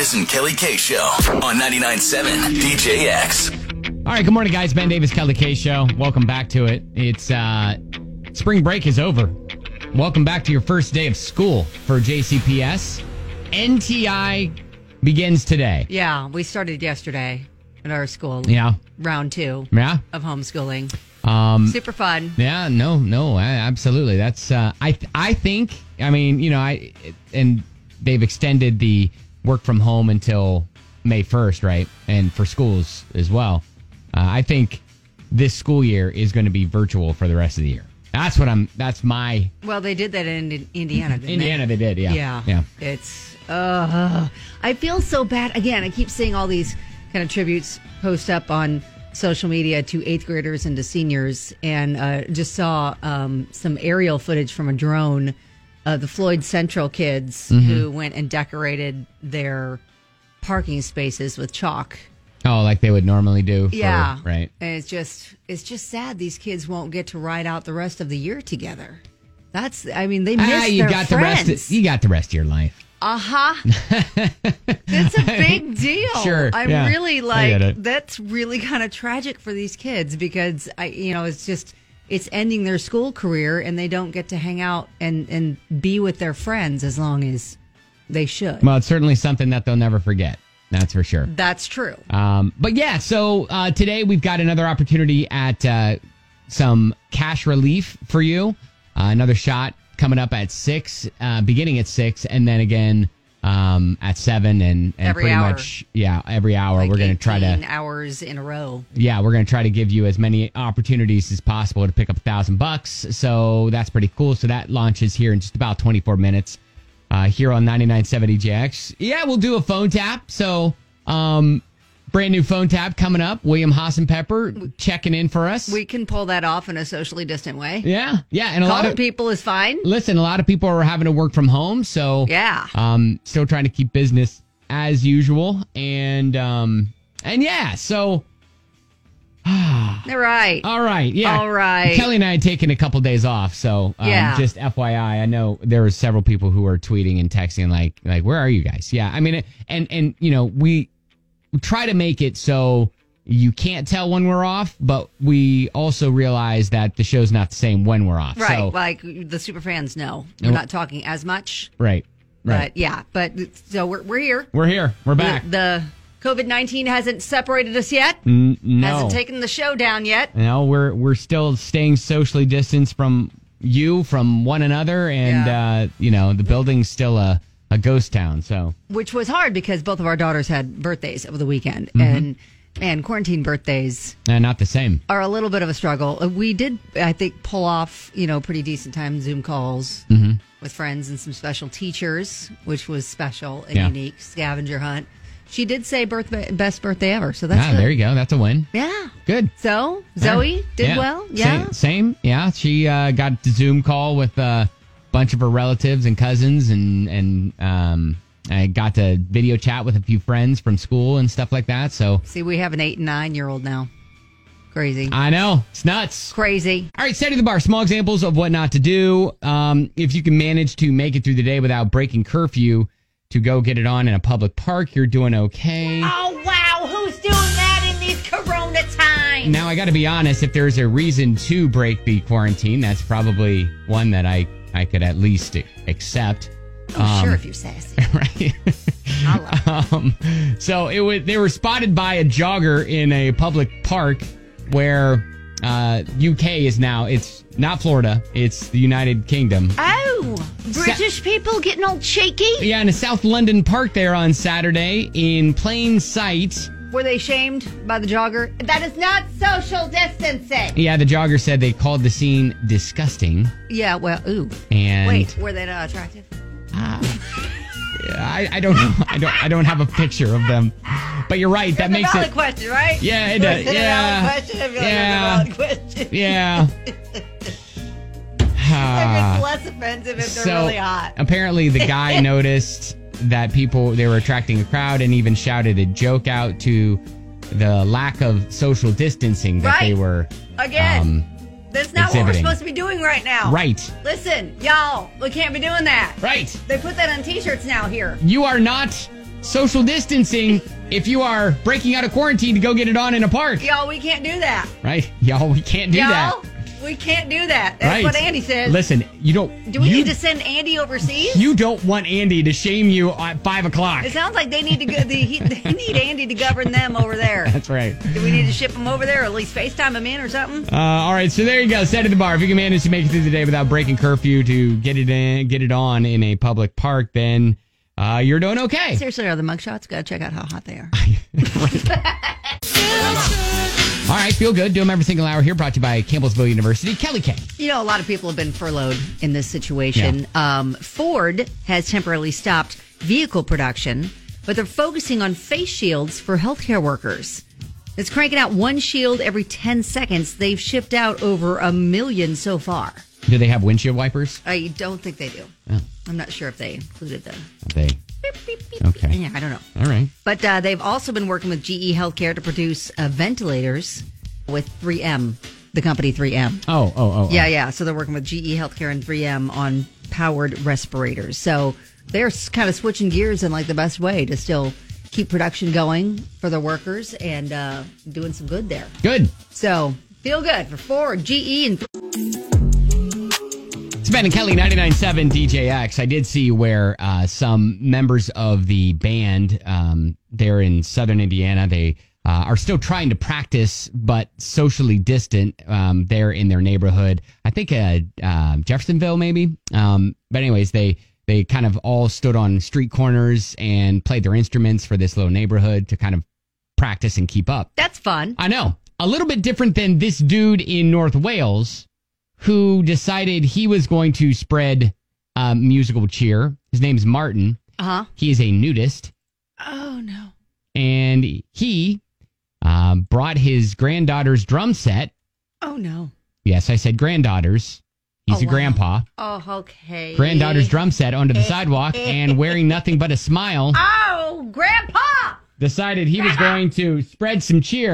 Davis and Kelly K Show on 99.7 DJX. All right, good morning, guys. Ben Davis, Kelly K Show. Welcome back to it. It's spring break is over. Welcome back to your first day of school for JCPS. NTI begins today. Yeah, we started yesterday at our school. Yeah. Round 2 of homeschooling. Super fun. Yeah, no, absolutely. That's I think. I mean, you know, and they've extended the work from home until May 1st, right? And for schools as well. I think this school year is going to be virtual for the rest of the year. That's my. Well, they did that in Indiana. Indiana, they did. Yeah. It's. I feel so bad. Again, I keep seeing all these kind of tributes post up on social media to 8th graders and to seniors, and just saw some aerial footage from a drone of the Floyd Central kids who went and decorated their parking spaces with chalk. Oh, like they would normally do. Right. And it's just sad these kids won't get to ride out the rest of the year together. They miss their friends. You got the rest of your life. It's a big deal. Sure. I'm really that's really kind of tragic for these kids because it's ending their school career and they don't get to hang out and be with their friends as long as they should. Well, it's certainly something that they'll never forget. That's for sure. That's true. But yeah, so today we've got another opportunity at some cash relief for you. Another shot coming up at 6, beginning at 6, and then again at 7 and every pretty hour. Much, every hour. Like we're going to try to 18 hours in a row. Yeah, we're going to try to give you as many opportunities as possible to pick up $1,000. So that's pretty cool. So that launches here in just about 24 minutes. Here on 99.7 DJX. Yeah, we'll do a phone tap. So, brand new phone tap coming up. William Hassenpepper checking in for us. We can pull that off in a socially distant way. Yeah. And a lot of people is fine. Listen, a lot of people are having to work from home. So, still trying to keep business as usual. And yeah, so. All right. Yeah. All right. Kelly and I had taken a couple days off, so just FYI, I know there were several people who were tweeting and texting like, where are you guys? Yeah, I mean, and you know, we try to make it so you can't tell when we're off, but we also realize that the show's not the same when we're off. Right. So, like the super fans know we're not talking as much. Right. But so we're here. We're here. We're back. The COVID-19 hasn't separated us yet. No. Hasn't taken the show down yet. No, we're still staying socially distanced from one another, and the building's still a ghost town. So, which was hard because both of our daughters had birthdays over the weekend, and quarantine birthdays not the same. Are a little bit of a struggle. We did, I think, pull off pretty decent time Zoom calls with friends and some special teachers, which was special and unique. Scavenger hunt. She did say best birthday ever, so that's good. There you go. That's a win. Yeah. Good. So, Zoe did well? Yeah. Same. Yeah. She got the Zoom call with a bunch of her relatives and cousins, and I got to video chat with a few friends from school and stuff like that. So, see, we have an 8 and 9-year-old now. Crazy. I know. It's nuts. Crazy. All right, setting the bar. Small examples of what not to do. If you can manage to make it through the day without breaking curfew, to go get it on in a public park, you're doing okay. Oh, wow. Who's doing that in these corona times? Now, I got to be honest, if there's a reason to break the quarantine, that's probably one that I could at least accept. Oh, sure, if you're sassy. Right. So they were spotted by a jogger in a public park where UK is now. It's not Florida. It's the United Kingdom. Oh, British people getting all cheeky? Yeah, in a South London park there on Saturday in plain sight. Were they shamed by the jogger? That is not social distancing. Yeah, the jogger said they called the scene disgusting. Yeah, well, ooh. And wait, were they not attractive? I don't know. I don't have a picture of them. But you're right. That makes it. That's a valid question, right? Yeah, it does. Yeah. Yeah. It's less offensive if they're really hot. Apparently, the guy noticed that they were attracting a crowd and even shouted a joke out to the lack of social distancing that they were. Again. That's not what we're supposed to be doing right now. Right. Listen, y'all, we can't be doing that. Right. They put that on T-shirts now here. You are not social distancing if you are breaking out of quarantine to go get it on in a park. Y'all, we can't do that. Right? Y'all, we can't do that. We can't do that. That's Right. what Andy says. Listen, you don't... Do we need to send Andy overseas? You don't want Andy to shame you at 5 o'clock. It sounds like they need to go, they need Andy to govern them over there. That's right. Do we need to ship them over there or at least FaceTime them in or something? All right, so there you go. Set at the bar. If you can manage to make it through the day without breaking curfew to get it on in a public park, then you're doing okay. Seriously, are the mugshots? Gotta check out how hot they are. All right, feel good. Do them every single hour here. Brought to you by Campbellsville University. Kelly K. You know, a lot of people have been furloughed in this situation. Yeah. Ford has temporarily stopped vehicle production, but they're focusing on face shields for healthcare workers. It's cranking out one shield every 10 seconds. They've shipped out over 1 million so far. Do they have windshield wipers? I don't think they do. Oh. I'm not sure if they included the... They. Beep, beep, beep. Okay. Yeah, I don't know. All right. But they've also been working with GE Healthcare to produce ventilators with 3M, the company 3M. Oh. Yeah. So they're working with GE Healthcare and 3M on powered respirators. So they're kind of switching gears in like the best way to still keep production going for their workers and doing some good there. Good. So feel good for Ford, GE, and... It's Ben and Kelly, 99.7 DJX. I did see where some members of the band there in southern Indiana, they are still trying to practice, but socially distant there in their neighborhood. I think Jeffersonville, maybe. But anyways, they kind of all stood on street corners and played their instruments for this little neighborhood to kind of practice and keep up. That's fun. I know. A little bit different than this dude in North Wales who decided he was going to spread musical cheer. His name's Martin. Uh-huh. He is a nudist. Oh, no. And he brought his granddaughter's drum set. Oh, no. Yes, I said granddaughters. He's a grandpa. Oh, okay. Granddaughter's drum set onto the sidewalk and wearing nothing but a smile. Oh, Grandpa! Decided he was going to spread some cheer.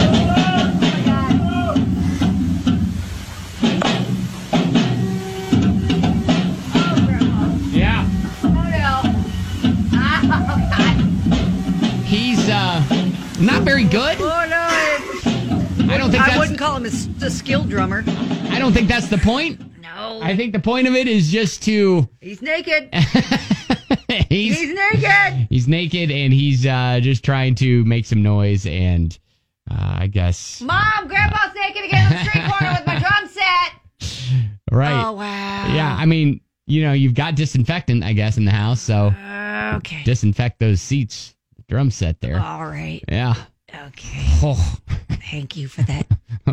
He's not very good. Oh, no. I don't think I wouldn't call him a skilled drummer. I don't think that's the point. No. I think the point of it is just to... He's naked. he's naked. He's naked and he's just trying to make some noise and I guess... Mom, Grandpa's naked again on the street corner with my drum set. Right. Oh, wow. Yeah, I mean, you know, you've got disinfectant, I guess, in the house, so okay. Disinfect those seats, drum set there. All right. Yeah. Okay. Oh. Thank you for that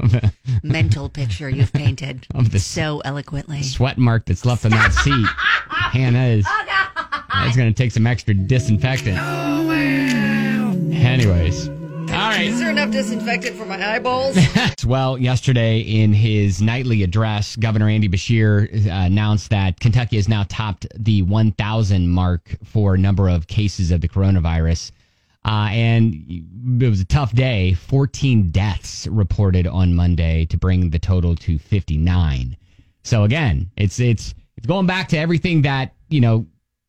mental picture you've painted of the so eloquently. Sweat mark that's left on that seat. Hannah is. That's going to take some extra disinfectant. Oh, wow. Anyways. All right. Is there enough disinfectant for my eyeballs? Well, yesterday in his nightly address, Governor Andy Beshear announced that Kentucky has now topped the 1,000 mark for number of cases of the coronavirus. And it was a tough day. 14 deaths reported on Monday to bring the total to 59. So again, it's going back to everything that, you know,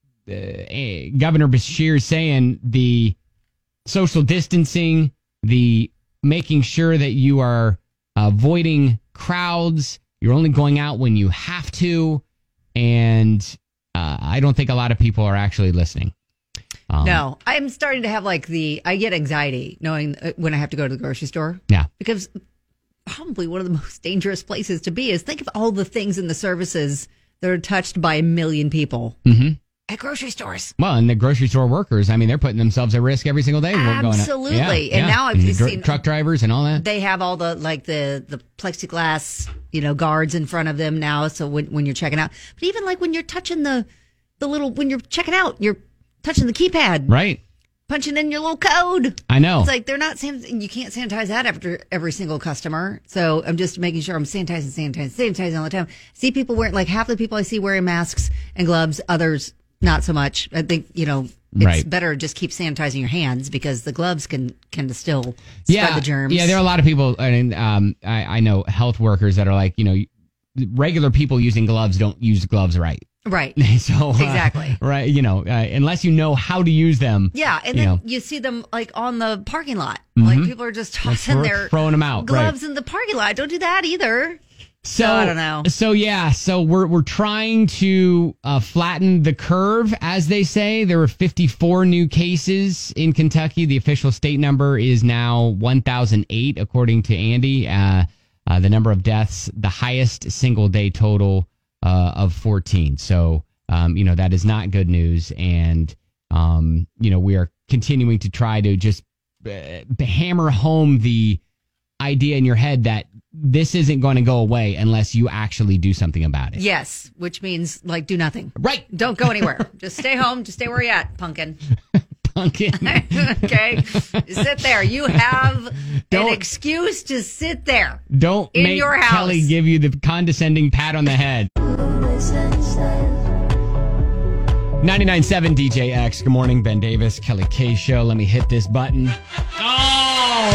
Governor Beshear is saying, the social distancing, the making sure that you are avoiding crowds. You're only going out when you have to. And I don't think a lot of people are actually listening. No, I'm starting to have I get anxiety knowing when I have to go to the grocery store. Yeah. Because probably one of the most dangerous places to be is think of all the things and the services that are touched by 1 million people at grocery stores. Well, and the grocery store workers, I mean, they're putting themselves at risk every single day. Absolutely. Going and now I've seen truck drivers and all that. They have all the the plexiglass, guards in front of them now. So when you're checking out, but even when you're touching the little, when you're checking out, you're touching the keypad. Right. Punching in your little code. I know. It's like they're not, you can't sanitize that after every single customer. So I'm just making sure I'm sanitizing all the time. See people wearing, half the people I see wearing masks and gloves, others not so much. I think, it's better to just keep sanitizing your hands because the gloves can still spread the germs. Yeah, there are a lot of people, and I know health workers that are regular people using gloves don't use gloves right. Right. So Exactly. right, unless you know how to use them. Yeah, and then you see them like on the parking lot. Like people are just tossing their throwing them out, gloves in the parking lot. Don't do that either. So I don't know. So we're trying to flatten the curve, as they say. There were 54 new cases in Kentucky. The official state number is now 1,008, according to Andy. The number of deaths, the highest single day total of 14. So that is not good news, and we are continuing to try to just hammer home the idea in your head that this isn't going to go away unless you actually do something about it. Yes, which means like do nothing. Right. Don't go anywhere. Just stay home. Just stay where you're at, pumpkin. Pumpkin. Okay. Just sit there. You have an excuse to sit there. Don't in make your house. Kelly give you the condescending pat on the head. 99.7 DJ X. Good morning, Ben Davis, Kelly K Show. Let me hit this button. Oh,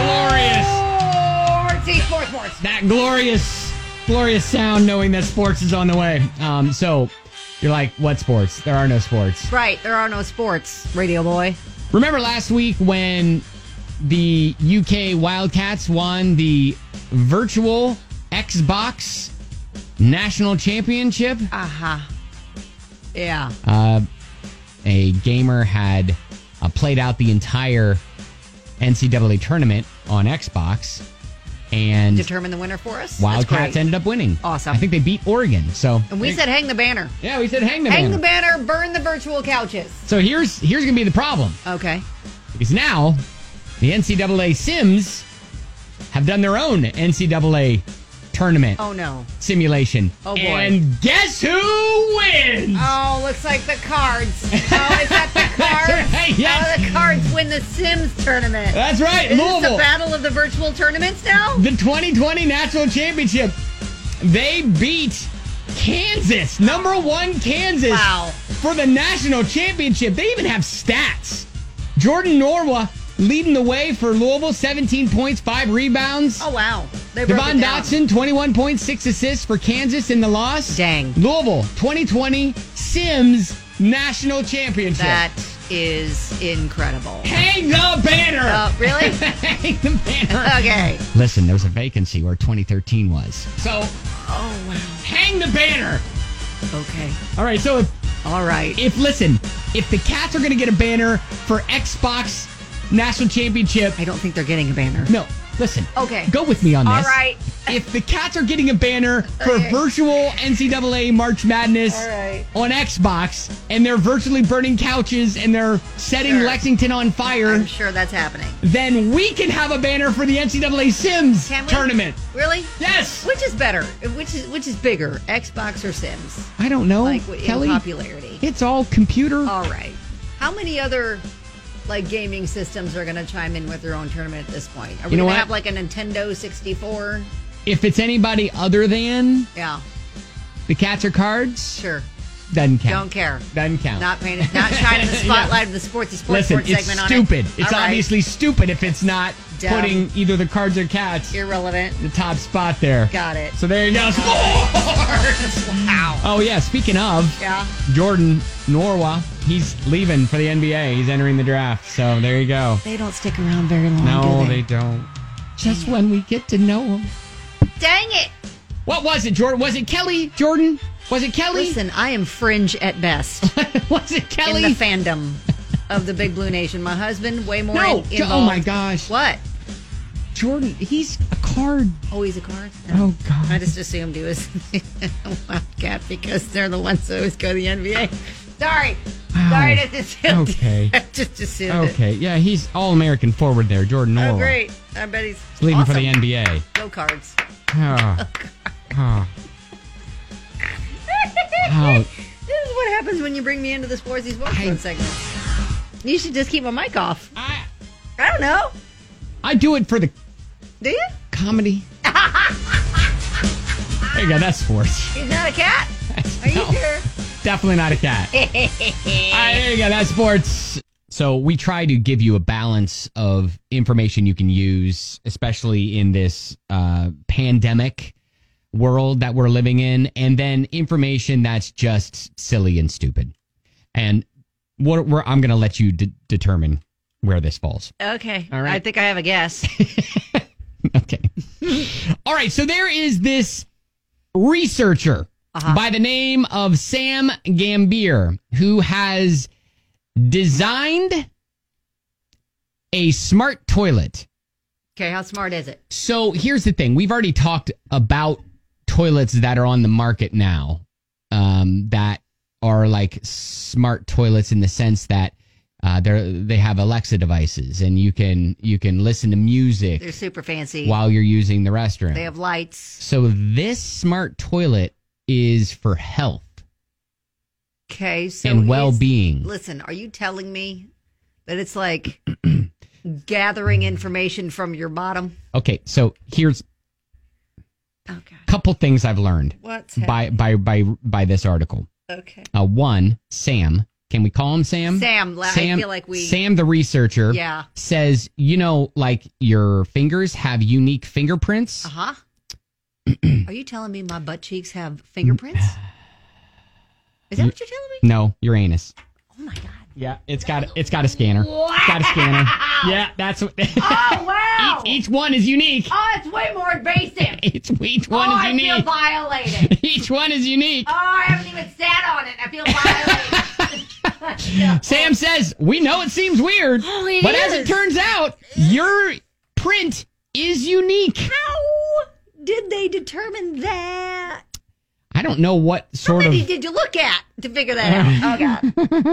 that glorious. Sports. That glorious sound knowing that sports is on the way. So you're like, what sports? There are no sports. Right. There are no sports, radio boy. Remember last week when the UK Wildcats won the virtual Xbox National Championship? Yeah. A gamer had played out the entire NCAA tournament on Xbox and determine the winner for us. Wildcats ended up winning. Awesome. I think they beat Oregon. And we said hang the banner. Yeah, we said hang the banner. Hang the banner, burn the virtual couches. So here's going to be the problem. Okay. Because now the NCAA Sims have done their own NCAA tournament. Oh, no. Simulation. Oh, boy. And guess who wins? Oh, looks like the Cards. Oh, is that the Cards? That's right, yes. Oh, the Cards win the Sims tournament. That's right, Is Louisville. this the battle of the virtual tournaments now? The 2020 National Championship. They beat Kansas, number 1 Kansas. Wow. For the National Championship. They even have stats. Jordan Norwa leading the way for Louisville, 17 points, 5 rebounds. Oh, wow. They broke Devon it down. Dotson, 21 points, 6 assists for Kansas in the loss. Dang. Louisville, 2020 Sims National Championship. That is incredible. Hang the banner! Really? Hang the banner. Okay. Listen, there's a vacancy where 2013 was. So, Oh, wow. hang the banner. Okay. All right, so All right. if the Cats are going to get a banner for Xbox National Championship. I don't think they're getting a banner. No, listen. Okay. Go with me on this. All right. If the Cats are getting a banner for Okay. virtual NCAA March Madness All right. on Xbox, and they're virtually burning couches and they're setting Sure. Lexington on fire, I'm sure that's happening. then we can have a banner for the NCAA Sims Can we? tournament. Really? Yes. Which is better? Which is bigger, Xbox or Sims? I don't know, Like Kelly. in popularity. It's all computer. All right. How many other gaming systems are going to chime in with their own tournament at this point? Are we You know going to what? have like a Nintendo 64? If it's anybody other than Yeah, the Cats or Cards, sure. doesn't count. Don't care. Doesn't count. Not shining the spotlight of the sports Listen, sports it's segment on stupid. it. It's All right. obviously stupid if it's not Dumb. putting either the Cards or Cats irrelevant. the top spot there. Got it. So there you go. Sports! Wow. Oh, yeah. Speaking of, Yeah. Jordan Norwa, he's leaving for the NBA. He's entering the draft. So there you go. They don't stick around very long. No, do they don't. Just when we get to know him. Dang it! What was it, Jordan? Was it Kelly? Jordan? Was it Kelly? Listen, I am fringe at best Was it Kelly? in the fandom of the Big Blue Nation. My husband, way more No. involved. Oh, my gosh. What? Jordan, he's a card. Oh, he's a card? Oh, God. I just assumed he was a Wildcat because they're the ones that always go to the NBA. Sorry. Wow. Sorry to assume. Okay. I just assumed it. Okay, yeah, he's All-American forward there, Jordan Norwa. Oh, great. I bet he's Leaving awesome. for the NBA. Go Cards. Oh. Oh. Oh. This is what happens when you bring me into the Sports segment. You should just keep my mic off. I don't know. I do it for the Do you? comedy. There you go, that's sports. He's not a cat? Are you No, sure? definitely not a cat. All right, there you go, that's sports. So we try to give you a balance of information you can use, especially in this pandemic. world that we're living in, and then information that's just silly and stupid. And I'm going to let you determine where this falls. Okay. All right. I think I have a guess. Okay. All right. So there is this researcher by the name of Sam Gambier who has designed a smart toilet. Okay. How smart is it? So here's the thing. We've already talked about toilets that are on the market now that are like smart toilets in the sense that they have Alexa devices and you can listen to music. They're super fancy while you're using the restroom. They have lights. So this smart toilet is for health. Okay, so and well-being. Listen, are you telling me that it's like gathering information from your bottom? Okay, so here's a couple things I've learned What's by this article. Okay. One, Sam. Can we call him Sam? Sam. I feel like Sam, the researcher, says, like your fingers have unique fingerprints. Uh-huh. Are you telling me my butt cheeks have fingerprints? Is that what you're telling me? No, your anus. Oh my God. Yeah, it's got a scanner. Wow. It's got a scanner. Yeah, that's what. Oh wow! Each one is unique. Oh, it's way more invasive. Each one is unique. I feel violated. Each one is unique. Oh, I haven't even sat on it. I feel violated. Sam says, we know it seems weird, but as it turns out, your print is unique. How did they determine that? I don't know what sort How many did you look at to figure that out?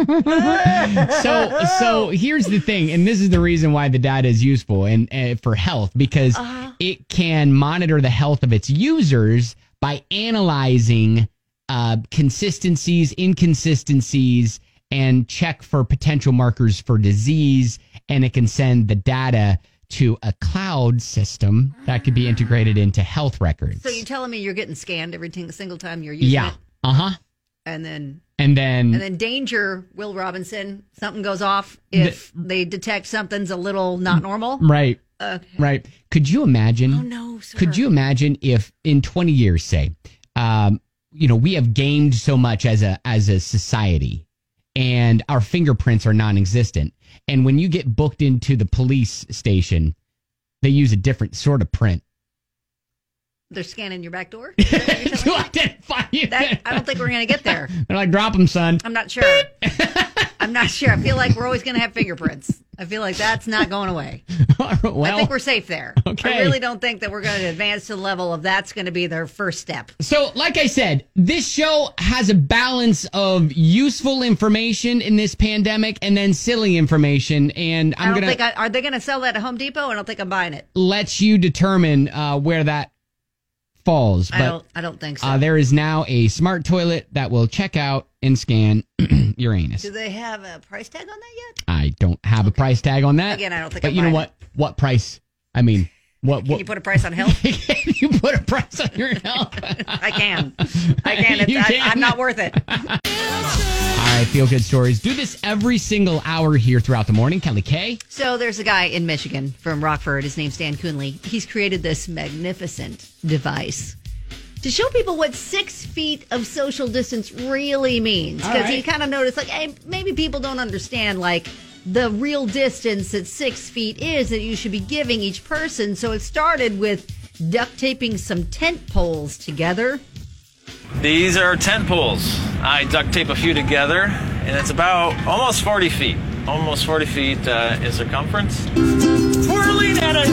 Oh, God. So here's the thing, and this is the reason why the data is useful and for health, because it can monitor the health of its users by analyzing consistencies, inconsistencies, and check for potential markers for disease, and it can send the data to a cloud system that could be integrated into health records. So you're telling me you're getting scanned every single time you're using it? Uh-huh. And then danger, Will Robinson, something goes off if they detect something's a little not normal? Right. Okay. Right. Could you imagine? Oh, no, sir. Could you imagine if in 20 years, say, we have gamed so much as a society and our fingerprints are non-existent. And when you get booked into the police station, they use a different sort of print. They're scanning your back door? To identify you. I don't think we're going to get there. They're like, drop them, son. I'm not sure. I'm not sure. I feel like we're always going to have fingerprints. I feel like that's not going away. Well, I think we're safe there. Okay. I really don't think that we're going to advance to the level of that's going to be their first step. So, like I said, this show has a balance of useful information in this pandemic and then silly information. And are they going to sell that at Home Depot? I don't think I'm buying it. Let you determine where that falls. But I don't think so. There is now a smart toilet that will check out and scan your anus. Do they have a price tag on that yet? I don't have a price tag on that. Again, I don't think. But you know what? What price? I mean, what? Can you put a price on health? Can you put a price on your health? I can. I'm not worth it. All right, feel good stories. Do this every single hour here throughout the morning. Kelly K. So there's a guy in Michigan from Rockford. His name's Dan Coonley. He's created this magnificent device to show people what 6 feet of social distance really means. Because he kind of noticed, like, hey, maybe people don't understand, like, the real distance that 6 feet is that you should be giving each person. So it started with duct taping some tent poles together. These are tent poles. I duct tape a few together, and it's about almost 40 feet. Almost 40 feet in circumference. Twirling at a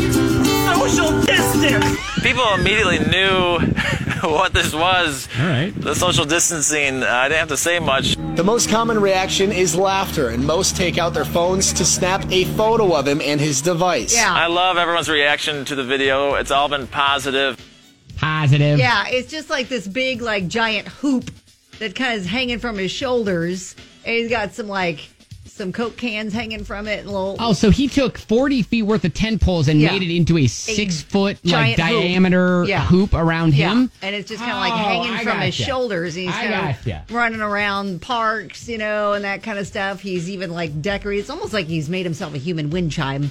social distance. People immediately knew what this was. All right. The social distancing, I didn't have to say much. The most common reaction is laughter, and most take out their phones to snap a photo of him and his device. Yeah. I love everyone's reaction to the video. It's all been positive. Positive. Yeah, it's just like this big, like, giant hoop that kind of is hanging from his shoulders. And he's got some Coke cans hanging from it. So he took 40 feet worth of tent poles and made it into a 6 foot like diameter hoop around him. And it's just kind of like hanging from his shoulders. And he's kind of running around parks, and that kind of stuff. He's even like decorated. It's almost like he's made himself a human wind chime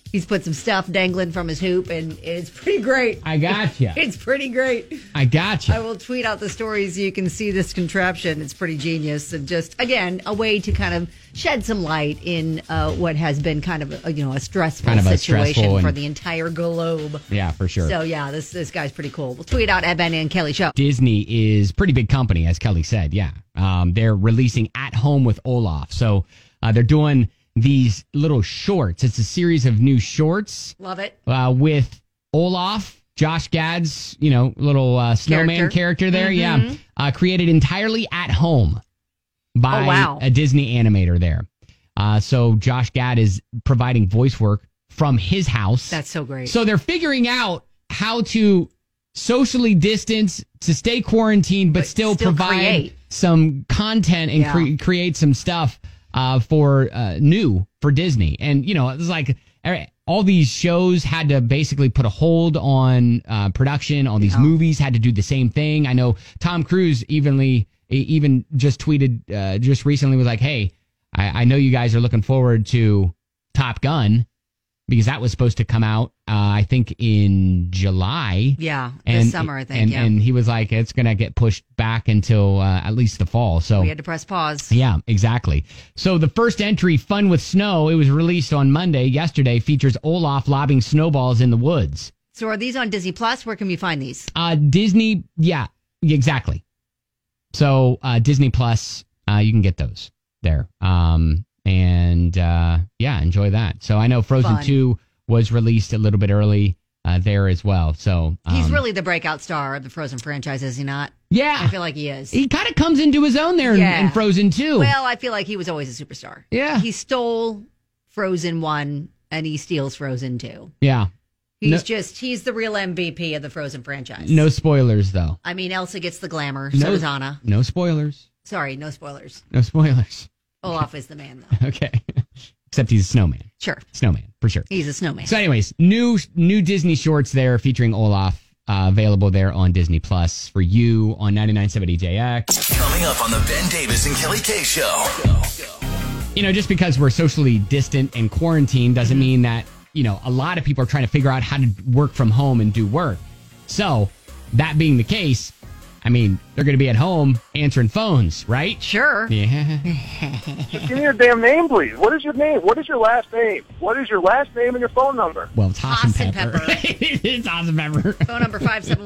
He's put some stuff dangling from his hoop, and it's pretty great. I gotcha. It's pretty great. I gotcha. I will tweet out the stories so you can see this contraption. It's pretty genius, and just again a way to kind of shed some light in what has been kind of a stressful situation for the entire globe. Yeah, for sure. So yeah, this guy's pretty cool. We'll tweet out at Ben and Kelly Show. Disney is pretty big company, as Kelly said. Yeah, they're releasing At Home with Olaf. So they're doing these little shorts. It's a series of new shorts. Love it. With Olaf, Josh Gad's, little snowman character there. Mm-hmm. Yeah. Created entirely at home by a Disney animator there. So Josh Gad is providing voice work from his house. That's so great. So they're figuring out how to socially distance, to stay quarantined, but still provide some content and create some stuff for Disney. And, it's like all these shows had to basically put a hold on production. All these movies had to do the same thing. I know Tom Cruise even just tweeted just recently, was like, hey, I know you guys are looking forward to Top Gun, because that was supposed to come out, I think, in July. Yeah, this summer, I think. And he was like, it's going to get pushed back until at least the fall. So we had to press pause. Yeah, exactly. So the first entry, Fun with Snow, it was released on Monday, yesterday, features Olaf lobbing snowballs in the woods. So are these on Disney Plus? Where can we find these? Disney, yeah, exactly. So Disney Plus, you can get those there. Enjoy that. So I know Frozen 2 was released a little bit early there as well. So he's really the breakout star of the Frozen franchise, is he not? Yeah. I feel like he is. He kind of comes into his own there in Frozen 2. Well, I feel like he was always a superstar. Yeah. He stole Frozen 1 and he steals Frozen 2. Yeah. He's the real MVP of the Frozen franchise. No spoilers, though. I mean, Elsa gets the glamour. So does Anna. No spoilers. Sorry, no spoilers. No spoilers. Olaf is the man, though. Okay. Except he's a snowman. Sure. Snowman, for sure. He's a snowman. So anyways, new Disney shorts there featuring Olaf, available there on Disney Plus for you on 99.7 DJX. Coming up on the Ben Davis and Kelly K Show. Just because we're socially distant and quarantined doesn't mean that, a lot of people are trying to figure out how to work from home and do work. So that being the case, I mean, they're going to be at home answering phones, right? Sure. Yeah. Just give me your damn name, please. What is your name? What is your last name? What is your last name and your phone number? Well, it's Haas and Pepper. It's Haas and Pepper. Phone number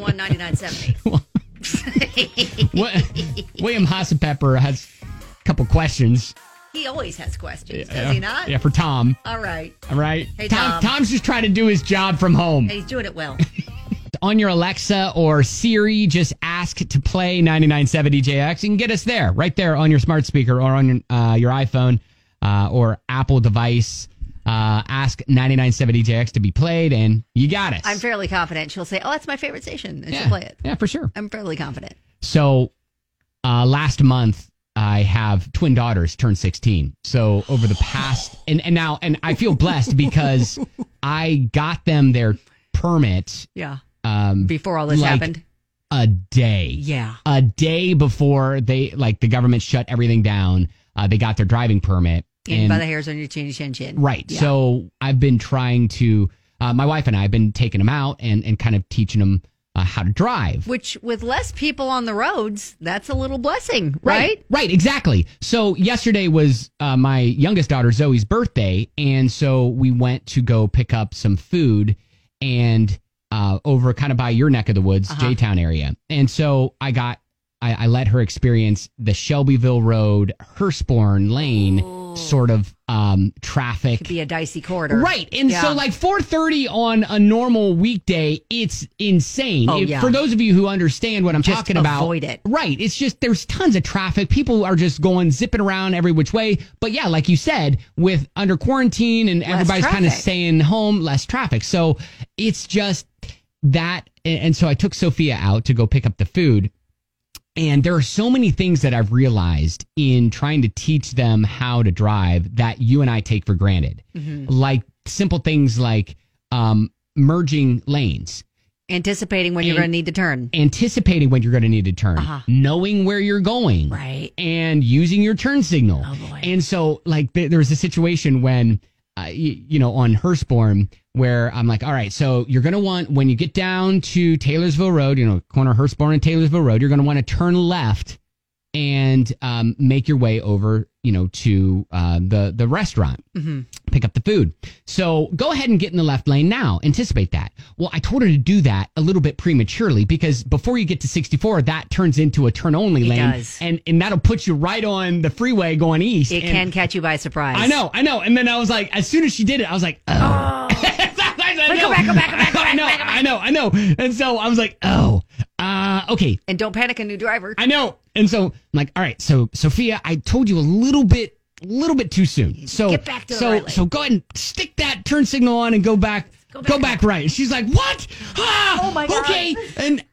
571-9970. William Haas and Pepper has a couple questions. He always has questions, does he not? Yeah, for Tom. All right. Hey, Tom's just trying to do his job from home. He's doing it well. On your Alexa or Siri, just ask to play 99.7 DJX. You can get us there, right there on your smart speaker or on your iPhone or Apple device. Ask 99.7 DJX to be played, and you got us. I'm fairly confident she'll say, oh, that's my favorite station, and she'll play it. Yeah, for sure. I'm fairly confident. So last month, I have twin daughters turn 16. So over the past, and I feel blessed because I got them their permit. Yeah. Before all this happened? A day. Yeah. A day before the government shut everything down, they got their driving permit. And by the hairs on your chin. Right. Yeah. So I've been trying to, my wife and I have been taking them out and kind of teaching them how to drive. Which, with less people on the roads, that's a little blessing, right? Right, exactly. So yesterday was my youngest daughter Zoe's birthday, and so we went to go pick up some food and over kind of by your neck of the woods, J-Town area. And so I let her experience the Shelbyville Road, Hurstbourne Lane sort of traffic. Could be a dicey corridor. Right. And so 4:30 on a normal weekday, it's insane. For those of you who understand what I'm talking about. Avoid it. Right. It's just, there's tons of traffic. People are just zipping around every which way. But yeah, like you said, with under quarantine and everybody's kind of staying home, less traffic. So it's just that. And so I took Sophia out to go pick up the food. And there are so many things that I've realized in trying to teach them how to drive that you and I take for granted. Mm-hmm. Like simple things like merging lanes. Anticipating when you're going to need to turn. Anticipating when you're going to need to turn. Knowing where you're going. Right. And using your turn signal. Oh, boy. And so there's a situation when on Hurstbourne, where I'm like, all right, so you're going to want, when you get down to Taylorsville Road, corner Hurstbourne and Taylorsville Road, you're going to want to turn left and make your way over, to the restaurant, pick up the food. So go ahead and get in the left lane now. Anticipate that. Well, I told her to do that a little bit prematurely because before you get to 64, that turns into a turn-only lane. Does. And that'll put you right on the freeway going east. It can catch you by surprise. I know. And then I was like, as soon as she did it, I was like, oh. Go back. I know. And so I was like, okay. And don't panic, a new driver. I know. And so I'm like, all right, so Sophia, I told you a little bit too soon. So get back to the right lane. So go ahead and stick that turn signal on and go back right. And she's like, what? Oh my God. Okay. And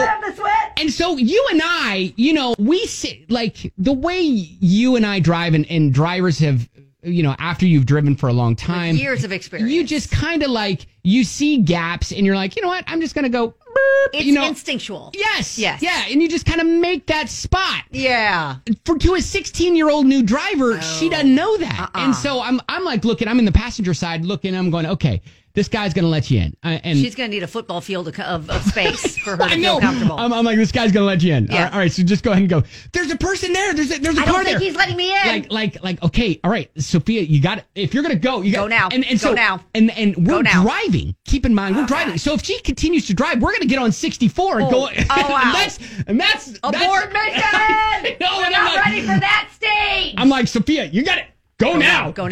so you and I, we sit like the way you and I drive and drivers have, after you've driven for a long time, with years of experience, you just kind of like, you see gaps and you're like, you know what? I'm just going to go. It's instinctual. Yes. Yeah. And you just kind of make that spot. Yeah. To a 16-year-old new driver, she doesn't know that. And so I'm like looking, I'm in the passenger side looking, I'm going, okay, this guy's going to let you in. And she's going to need a football field of space for her to feel comfortable. I'm like, this guy's going to let you in. Yeah. All right, so just go ahead and go. There's a person there. There's a car there. I don't think he's letting me in. Like, okay, all right, Sophia, you got it. If you're going to go, you got go now. Go now. And we're driving. Keep in mind, we're driving. So if she continues to drive, we're going to get on 64 and go. Wow. and that's abort mission. We're not ready for that stage. I'm like, Sophia, you got it. Go now. Go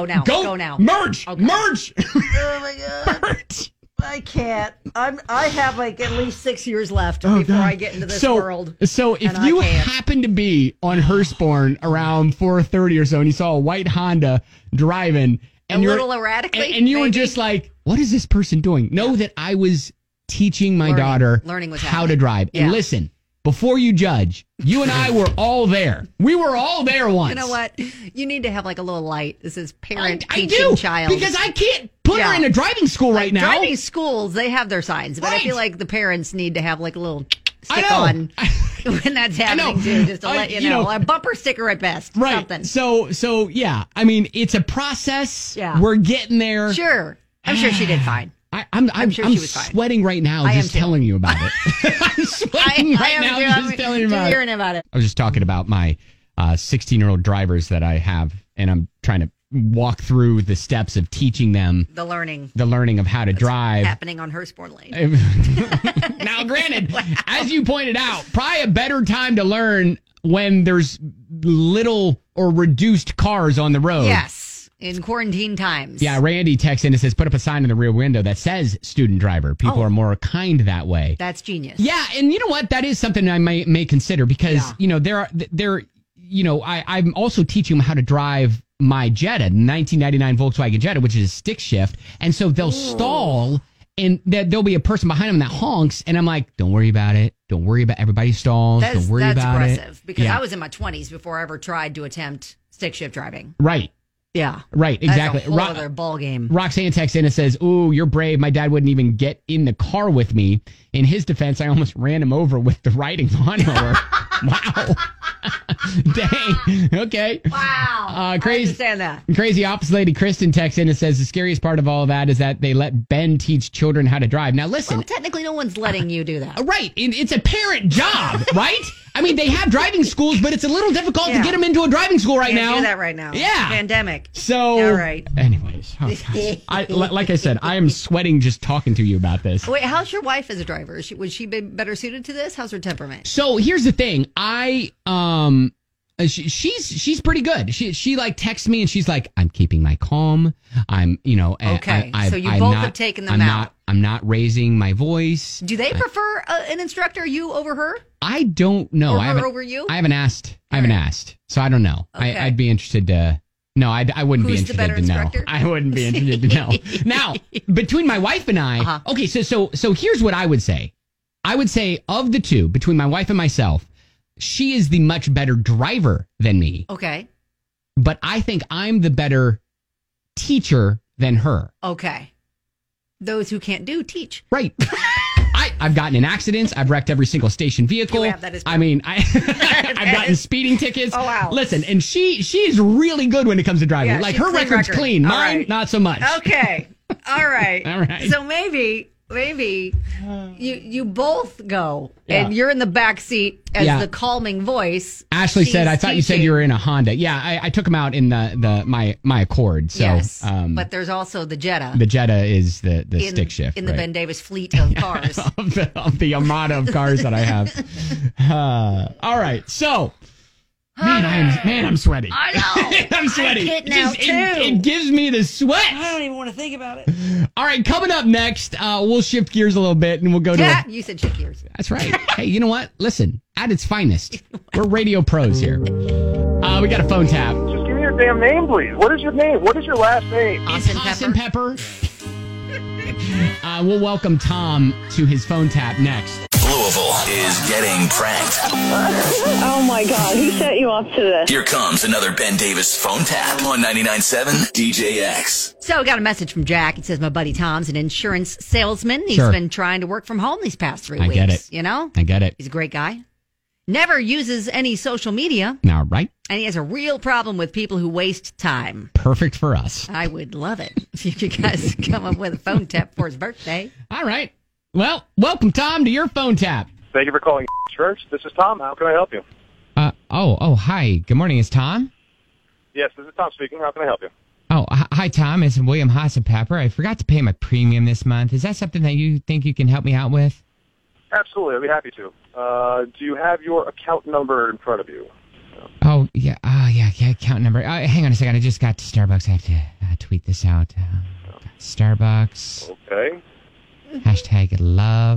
now. Merge. Okay. Merge. Oh my God. Merge. I can't. I have like at least 6 years left before I get into this world. So if you happen to be on Hurstbourne around 4:30 or so, and you saw a white Honda driving, and a little erratically, and you were just like, "What is this person doing?" Know that I was teaching my daughter how to drive. And listen, before you judge, you and I were all there. We were all there once. You know what? You need to have like a little light. This is parent I teaching do, child. because I can't put her in a driving school right now. Driving schools, they have their signs, but I feel like the parents need to have like a little stick on when that's happening too, just to let you know. A bumper sticker at best. Right. Something. So yeah. I mean, it's a process. Yeah. We're getting there. Sure. I'm sure she did fine. I'm sure she was fine. sweating right now just telling you about it. I'm sweating right now just telling you about it. Hearing about it. I was just talking about my 16-year-old drivers that I have, and I'm trying to walk through the steps of teaching them the learning of how to drive. Happening on Hurstbourne Lane. Now, granted, as you pointed out, probably a better time to learn when there's little or reduced cars on the road. Yes. In quarantine times. Yeah, Randy texts in and says, put up a sign in the rear window that says student driver. People are more kind that way. That's genius. Yeah, and you know what? That is something I may consider because, I'm also teaching them how to drive my Jetta, 1999 Volkswagen Jetta, which is a stick shift. And so they'll stall and there'll be a person behind them that honks. And I'm like, don't worry about it. Don't worry about everybody stalls. Don't worry about it. That's aggressive because I was in my 20s before I ever tried to attempt stick shift driving. Right. Yeah. Right, exactly. That's a whole other ball game. Roxanne texts in and says, ooh, you're brave. My dad wouldn't even get in the car with me. In his defense, I almost ran him over with the riding lawnmower. Wow. Dang. Okay. Wow. Crazy, I understand that. Crazy opposite lady Kristen texts in and says, the scariest part of all of that is that they let Ben teach children how to drive. Now, listen. Well, technically, no one's letting you do that. Right. It's a parent job, right? I mean, they have driving schools, but it's a little difficult to get them into a driving school right now. Can't do that right now. Yeah. Pandemic. So, all right. Anyways, like I said, I am sweating just talking to you about this. Wait, how's your wife as a driver? Would she be better suited to this? How's her temperament? So here's the thing. She's pretty good. She like texts me and she's like, I'm keeping my calm. I'm, okay. So you both have taken them out. I'm not raising my voice. Do they prefer an instructor, you over her? I don't know. Or her over you? I haven't asked. So I don't know. Okay. I'd be interested to. No, I wouldn't be interested to know. I wouldn't be interested to know. Now, between my wife and I, okay, so here's what I would say. I would say of the two, between my wife and myself, she is the much better driver than me. Okay. But I think I'm the better teacher than her. Okay. Those who can't do, teach. Right. I've gotten in accidents. I've wrecked every single station vehicle. You have, that is I mean, I've gotten speeding tickets. Oh, wow. Listen, and she's really good when it comes to driving. Yeah, like she's her clean record's record. clean. All Mine, right. not so much. Okay. All right. All right. So maybe you both go, Yeah. and you're in the back seat as Yeah. the calming voice. Ashley said, "I thought you said teaching. you were in a Honda." Yeah, I took him out in my Accord. So, Yes, but there's also the Jetta. the Jetta is the stick shift in the right? Ben Davis fleet of cars. of the armada of cars that I have. All right, so I'm sweaty. I know. I'm sweaty. I'm getting out, too. It gives me the sweat. I don't even want to think about it. All right, coming up next, we'll shift gears a little bit and we'll go to. Yeah, you said shift gears. That's right. Hey, you know what? Listen, at its finest, we're radio pros here. We got a phone tap. Just give me your damn name, please. What is your name? What is your last name? Austin Austin Pepper. We'll welcome Tom to his phone tap next. Louisville is getting pranked. Oh my God, who set you up to this? Here comes another Ben Davis phone tap on 99.7 DJX. So I got a message from Jack. It says my buddy Tom's an insurance salesman. He's Sure. been trying to work from home these past 3 weeks. I get it. You know? I get it. He's a great guy. Never uses any social media. Now, right? And he has a real problem with people who waste time. Perfect for us. I would love it if you guys come up with a phone tap for his birthday. All right. Well, welcome, Tom, to your phone tap. Thank you for calling Church. This is Tom. How can I help you? Hi. Good morning. Is Tom? Yes, this is Tom speaking. How can I help you? Oh, hi, Tom. It's William Hassenpepper. I forgot to pay my premium this month. Is that something that you think you can help me out with? Absolutely. I'd be happy to. Do you have your account number in front of you? Oh, yeah. Yeah. Account number. Hang on a second. I just got to Starbucks. I have to tweet this out. Starbucks. Okay. Hashtag love.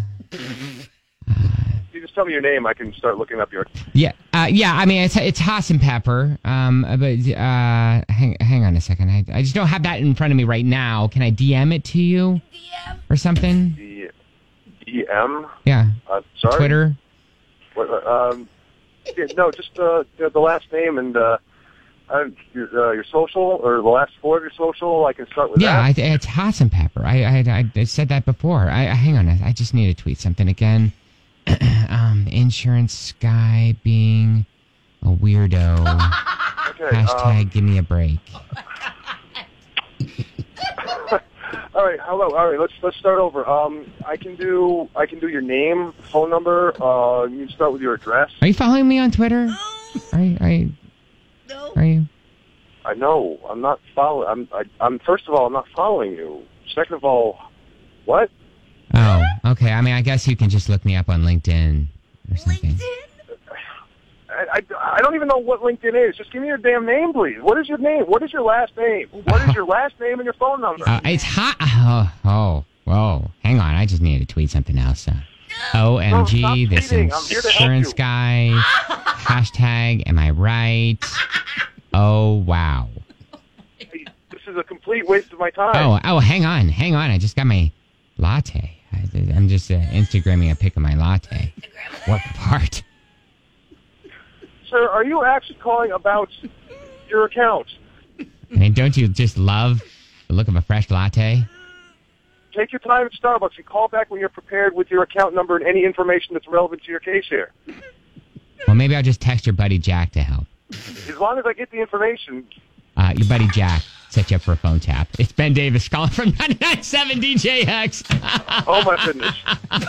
You just tell me your name. I can start looking up your... Yeah. I mean, it's Hassenpepper. But hang on a second. I just don't have that in front of me right now. Can I DM it to you? DM or something? DM? Yeah. Sorry? Twitter. What, yeah, no, just the last name and your social, or the last four of your social. I can start with that. Yeah, it's Hassenpepper. I said that before. Hang on. I just need to tweet something again. Insurance guy being a weirdo. Okay. Hashtag give me a break. All right. Hello. All right. Let's start over. I can do your name, phone number. You can start with your address. Are you following me on Twitter? Are you? I know. I'm not following. I'm first of all, I'm not following you. Second of all, what? Oh, okay. I mean, I guess you can just look me up on LinkedIn or something. I don't even know what LinkedIn is. Just give me your damn name, please. What is your name? What is your last name? What is your last name and your phone number? It's hot. Whoa. Hang on. I just needed to tweet something else. OMG, No, this stop tweeting. I'm here to help insurance you. guy. Hashtag, am I right? Oh, wow. This is a complete waste of my time. Oh, hang on. I just got my latte. I'm just Instagramming a pic of my latte. What part? Sir, are you actually calling about your account? I mean, don't you just love the look of a fresh latte? Take your time at Starbucks and call back when you're prepared with your account number and any information that's relevant to your case here. Well, maybe I'll just text your buddy Jack to help. As long as I get the information. Your buddy Jack set you up for a phone tap. It's Ben Davis calling from 99.7 DJX. Oh, my goodness.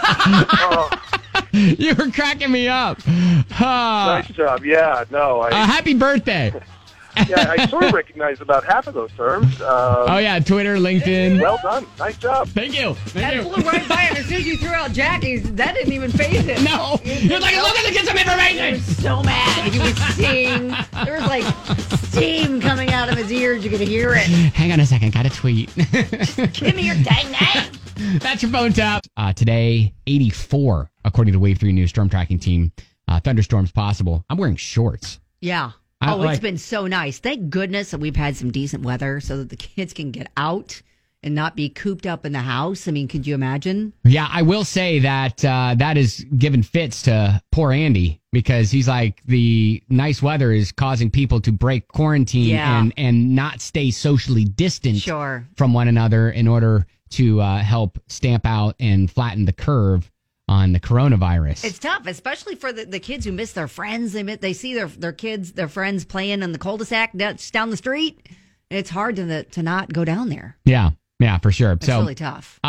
You were cracking me up. Nice job. Yeah, no. Happy birthday. Yeah, I sort of recognize about half of those terms. Oh, yeah, Twitter, LinkedIn. Well done. Nice job. Thank you. That flew right by him. As soon as you threw out Jackie's, that didn't even faze him. No. You're like, look at the get some He information. was so mad. He was steam. There was like steam coming out of his ears. You could hear it. Hang on a second. Got a tweet. Give me your dang name. That's your phone tap. Today, 84, according to Wave 3 News Storm Tracking Team. Thunderstorms possible. I'm wearing shorts. Yeah. It's been so nice. Thank goodness that we've had some decent weather so that the kids can get out and not be cooped up in the house. I mean, could you imagine? Yeah, I will say that that is giving fits to poor Andy because he's like, the nice weather is causing people to break quarantine and not stay socially distant Sure. from one another in order to help stamp out and flatten the curve on the coronavirus. It's tough, especially for the kids who miss their friends. They see their kids, their friends playing in the cul-de-sac down the street. It's hard to not go down there. Yeah, for sure. It's really tough.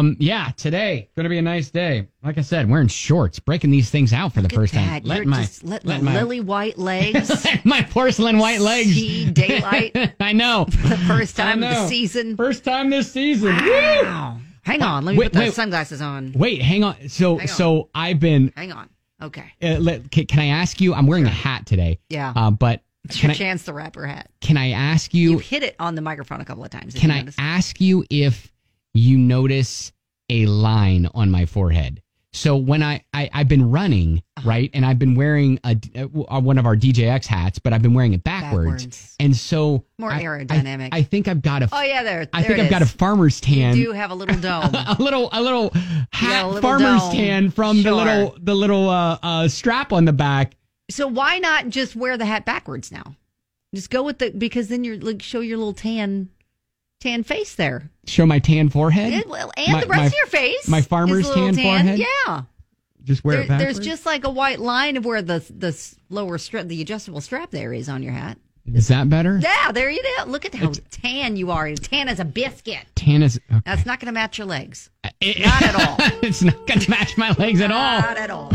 Today going to be a nice day. Like I said, wearing shorts, breaking these things out for the first time. Let my lily white legs, my porcelain white legs see daylight. I know. For the first time of the season. First time this season. Wow. Hang on, let me put the sunglasses on. Wait, hang on. So I've been. Hang on. Okay. Can I ask you? I'm wearing a hat today. Yeah. But. It's your chance to wrap her hat. Can I ask you? You hit it on the microphone a couple of times. Can I ask you if you notice a line on my forehead? So when I've been running, right, and I've been wearing one of our DJX hats, but I've been wearing it backwards. And so more aerodynamic. I think I've got I've got a farmer's tan. You do have a little dome. a little hat farmer's tan from the little strap on the back. So why not just wear the hat backwards now? Just go with because then you're show your little tan face there. Show my tan forehead? And the rest of your face. My farmer's tan forehead? Yeah. Just wear it backwards? There's just like a white line of where the lower strap, the adjustable strap there is on your hat. Is that better? Yeah, there you go. Look at how tan you are. Tan as a biscuit. Okay. That's not going to match your legs. Not at all. It's not going to match my legs at all. Not at all.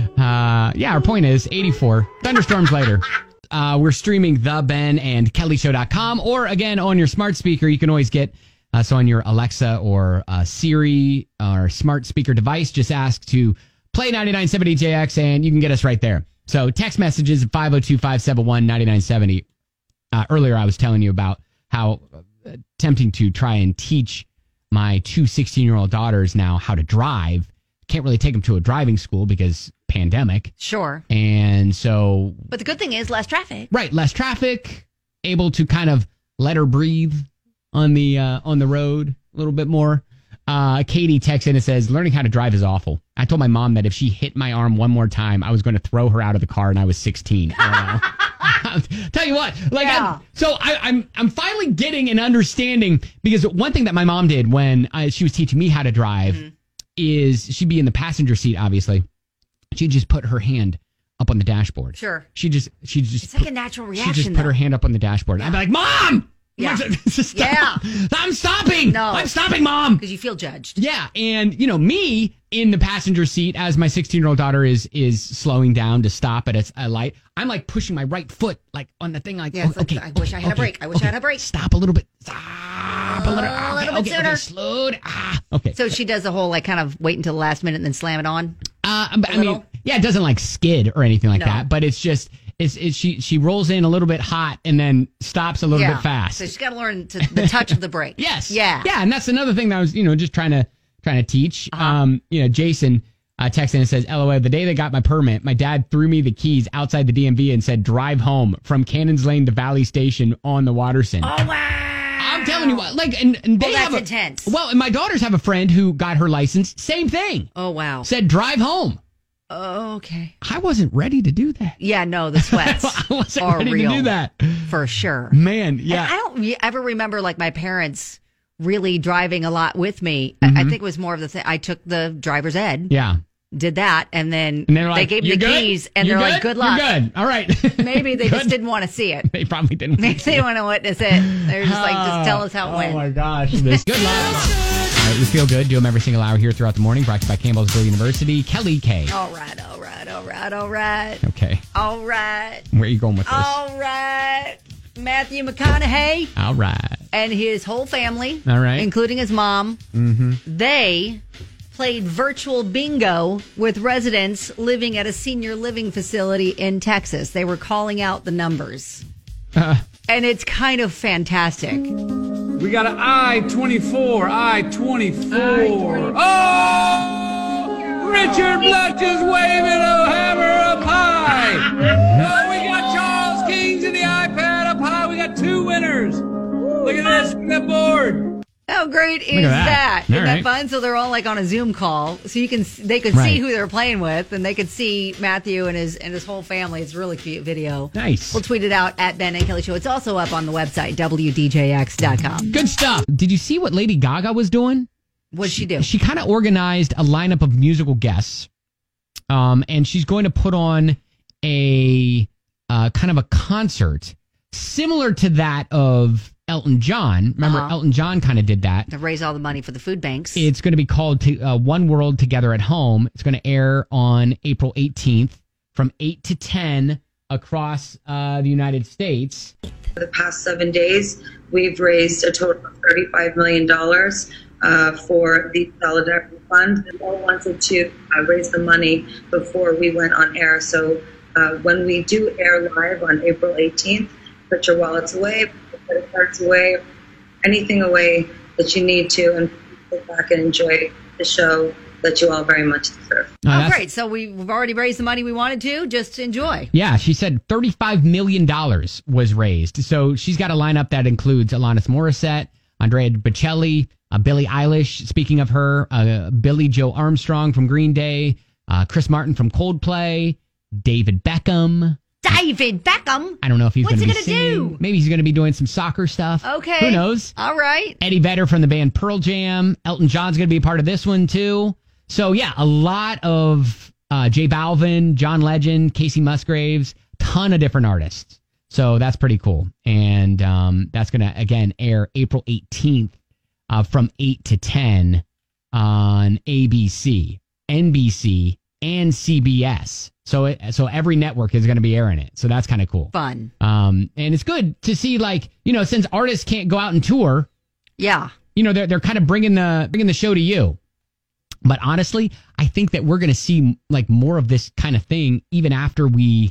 Our point is 84. Thunderstorms later. We're streaming thebenandkellyshow.com, or again on your smart speaker. You can always get us on your Alexa or Siri or smart speaker device. Just ask to play 99.7 DJX and you can get us right there. So text messages at 502-571-9970. Earlier I was telling you about how attempting to try and teach my two 16-year-old daughters now how to drive. Can't really take them to a driving school because pandemic. Sure. And so... But the good thing is less traffic. Right, less traffic. Able to kind of let her breathe on the road a little bit more. Katie texts in and says, learning how to drive is awful. I told my mom that if she hit my arm one more time, I was going to throw her out of the car, and I was 16. Tell you what, I'm finally getting an understanding, because one thing that my mom did when she was teaching me how to drive is she'd be in the passenger seat, obviously. She'd just put her hand up on the dashboard. Sure. She just it's like a natural reaction. She just put her hand up on the dashboard. Yeah. I'd be like, Mom! Yeah. Stop. I'm stopping. No. I'm stopping, Mom. Because you feel judged. Yeah. And, me in the passenger seat as my 16-year-old daughter is slowing down to stop at a light. I'm like pushing my right foot like on the thing. Okay. I wish I had a brake. I wish I had a brake. Stop a little bit. Stop a little bit sooner. Slow down. Okay. So she does the whole kind of wait until the last minute and then slam it on? It doesn't skid or anything like that, but it's just... She rolls in a little bit hot and then stops a little bit fast. So she's got to learn the touch of the brake. Yes. Yeah. Yeah, and that's another thing that I was, just trying to teach. Jason texts in and says, LOL, the day they got my permit, my dad threw me the keys outside the DMV and said, drive home from Cannons Lane to Valley Station on the Waterson. Oh, wow. I'm telling you what, and they that's intense. Well, and my daughters have a friend who got her license. Same thing. Oh, wow. Said, drive home. Oh, okay. I wasn't ready to do that. Yeah, no, the sweats I wasn't are ready real. To do that. For sure. Man, yeah. And I don't ever remember my parents really driving a lot with me. I think it was more of the thing. I took the driver's ed. Yeah. Did that, and then they gave me the keys, and they're like, good luck. You're good. All right. Maybe they just didn't want to see it. They probably didn't. Maybe they want to witness it. They're just just tell us how it went. Oh, my gosh. Good luck. All right, we feel good. Do them every single hour here throughout the morning. Brought to you by Campbellsville University. Kelly K. All right. Okay. All right. Where are you going with this? All right. Matthew McConaughey. All right. And his whole family. All right. Including his mom. Mm-hmm. They played virtual bingo with residents living at a senior living facility in Texas. They were calling out the numbers. And it's kind of fantastic. We got an I-24, I-24. Oh! Richard Bletch is waving a hammer up high. Oh, we got Charles Kings in the iPad up high. We got two winners. Look at this, the board. Oh, How great is Look at that? that. Isn't All that right. fun? So they're all like on a Zoom call, so they could Right. see who they're playing with, and they could see Matthew and his whole family. It's a really cute video. Nice. We'll tweet it out at Ben and Kelly Show. It's also up on the website WDJX.com. Good stuff. Did you see what Lady Gaga was doing? What'd she do? She kind of organized a lineup of musical guests, and she's going to put on a kind of a concert similar to that of Elton John. Remember, Elton John kind of did that. To raise all the money for the food banks. It's going to be called One World Together at Home. It's going to air on April 18th from 8 to 10 across the United States. For the past 7 days, we've raised a total of $35 million for the Solidarity Fund. We all wanted to raise the money before we went on air. So when we do air live on April 18th, put your wallets away, put your credit cards away, anything away that you need to, and sit back and enjoy the show that you all very much deserve. Oh, great. So we've already raised the money we wanted to. Just enjoy. Yeah, she said $35 million was raised. So she's got a lineup that includes Alanis Morissette, Andrea Bocelli, Billie Eilish, speaking of her, Billie Joe Armstrong from Green Day, Chris Martin from Coldplay, David Beckham. David Beckham? I don't know if he's going to be What's he singing. gonna do? Maybe he's going to be doing some soccer stuff. Okay. Who knows? All right. Eddie Vedder from the band Pearl Jam. Elton John's going to be a part of this one, too. So, yeah, a lot of J Balvin, John Legend, Casey Musgraves, ton of different artists. So that's pretty cool. And that's going to, again, air April 18th from 8 to 10 on ABC, NBC, and CBS. So every network is going to be airing it. So that's kind of cool. Fun. And it's good to see, like, you know, since artists can't go out and tour. Yeah. You know, they're kind of bringing the show to you. But honestly, I think that we're going to see like more of this kind of thing even after we